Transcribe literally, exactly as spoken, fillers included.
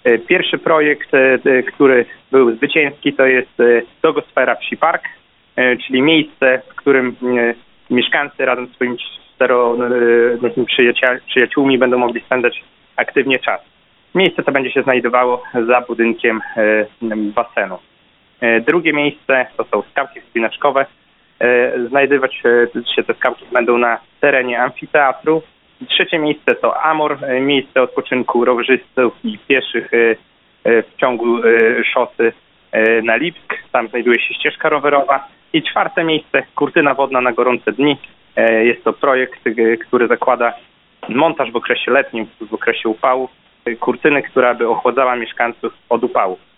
Pierwszy projekt, który był zwycięski, to jest Dogosfera Psi Park, czyli miejsce, w którym mieszkańcy razem z swoimi czteronożnymi przyjaciółmi będą mogli spędzać aktywnie czas. Miejsce to będzie się znajdowało za budynkiem basenu. Drugie miejsce to są skałki wspinaczkowe. Znajdować się te skałki będą na terenie amfiteatru. Trzecie miejsce to Amor, miejsce odpoczynku rowerzystów i pieszych w ciągu szosy na Lipsk. Tam znajduje się ścieżka rowerowa. I czwarte miejsce, kurtyna wodna na gorące dni. Jest to projekt, który zakłada montaż w okresie letnim, w okresie upału, kurtyny, która by ochładzała mieszkańców od upału.